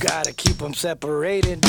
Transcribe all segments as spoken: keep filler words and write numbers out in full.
Gotta keep them separated.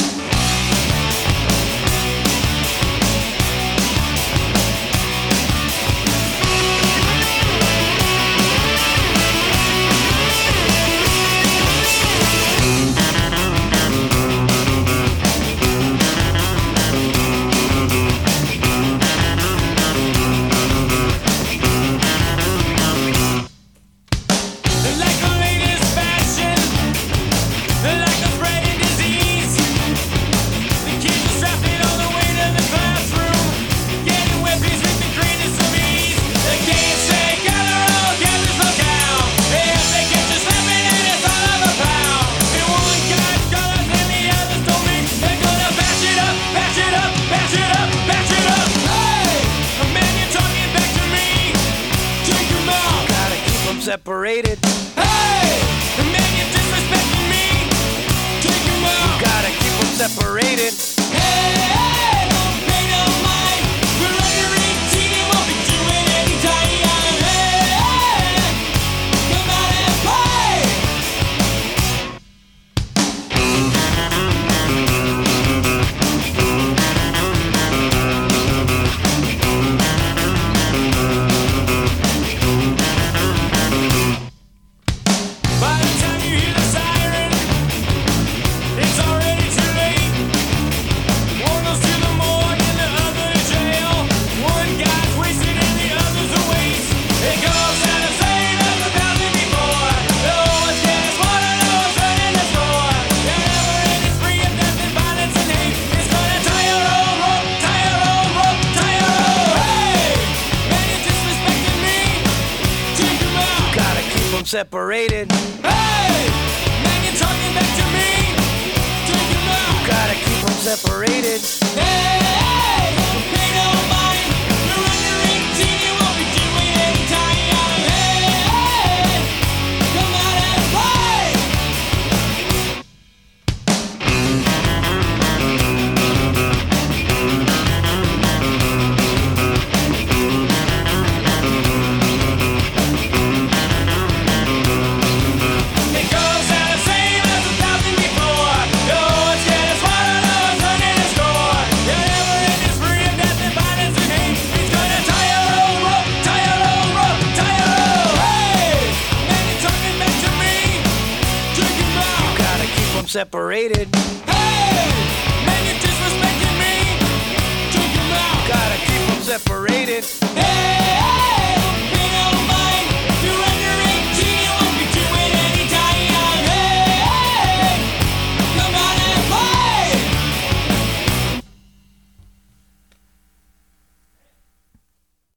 Separated. Hey, the man you're disrespecting me. Take him out. You gotta keep them separated. Hey, hey, don't pay no mind. We're under eighteen and won't be doing any time. Hey, hey, come out and play. Separated. Hey, man, you're talking back to me. Take him out. You gotta keep them separated. Hey, hey, don't pay no mind. You're under eighteen, you won't be doing any time. Hey, hey, come out and play. Separated. Hey, man, you're disrespecting me. Take him out. Gotta keep them separated.